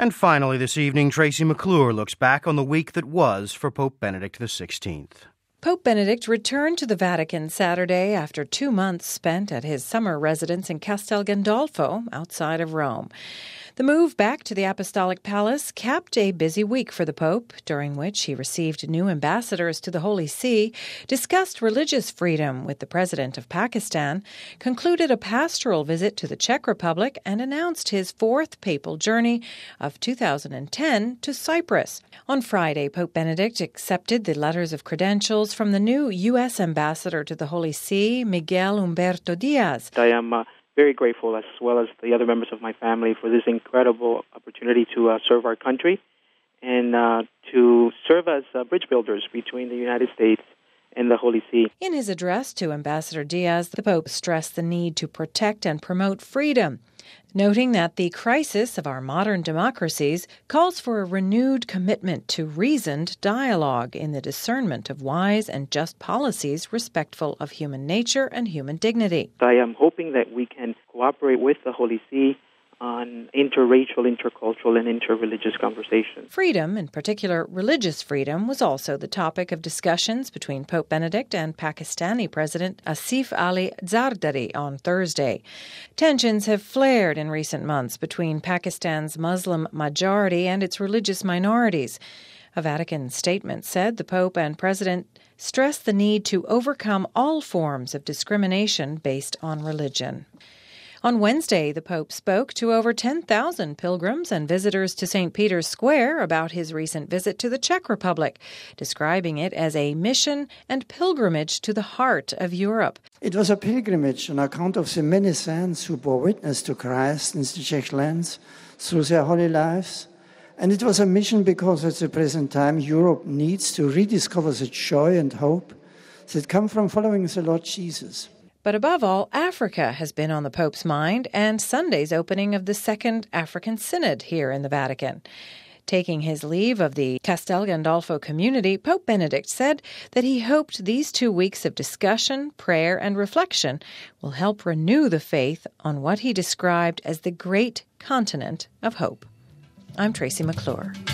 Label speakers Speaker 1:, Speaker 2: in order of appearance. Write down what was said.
Speaker 1: And finally this evening, Tracy McClure looks back on the week that was for Pope Benedict XVI.
Speaker 2: Pope Benedict returned to the Vatican Saturday after 2 months spent at his summer residence in Castel Gandolfo, outside of Rome. The move back to the Apostolic Palace capped a busy week for the Pope, during which he received new ambassadors to the Holy See, discussed religious freedom with the President of Pakistan, concluded a pastoral visit to the Czech Republic, and announced his fourth papal journey of 2010 to Cyprus. On Friday, Pope Benedict accepted the letters of credentials from the new U.S. ambassador to the Holy See, Miguel Humberto Diaz.
Speaker 3: I am very grateful, as well as the other members of my family, for this incredible opportunity to serve our country and to serve as bridge builders between the United States and the Holy See.
Speaker 2: In his address to Ambassador Diaz, the Pope stressed the need to protect and promote freedom, noting that the crisis of our modern democracies calls for a renewed commitment to reasoned dialogue in the discernment of wise and just policies respectful of human nature and human dignity.
Speaker 3: I am hoping that we can cooperate with the Holy See on interracial, intercultural, and interreligious conversations.
Speaker 2: Freedom, in particular religious freedom, was also the topic of discussions between Pope Benedict and Pakistani President Asif Ali Zardari on Thursday. Tensions have flared in recent months between Pakistan's Muslim majority and its religious minorities. A Vatican statement said the Pope and President stressed the need to overcome all forms of discrimination based on religion. On Wednesday, the Pope spoke to over 10,000 pilgrims and visitors to St. Peter's Square about his recent visit to the Czech Republic, describing it as a mission and pilgrimage to the heart of Europe.
Speaker 4: It was a pilgrimage on account of the many saints who bore witness to Christ in the Czech lands through their holy lives. And it was a mission because at the present time Europe needs to rediscover the joy and hope that come from following the Lord Jesus.
Speaker 2: But above all, Africa has been on the Pope's mind, and Sunday's opening of the Second African Synod here in the Vatican. Taking his leave of the Castel Gandolfo community, Pope Benedict said that he hoped these 2 weeks of discussion, prayer, and reflection will help renew the faith on what he described as the great continent of hope. I'm Tracy McClure.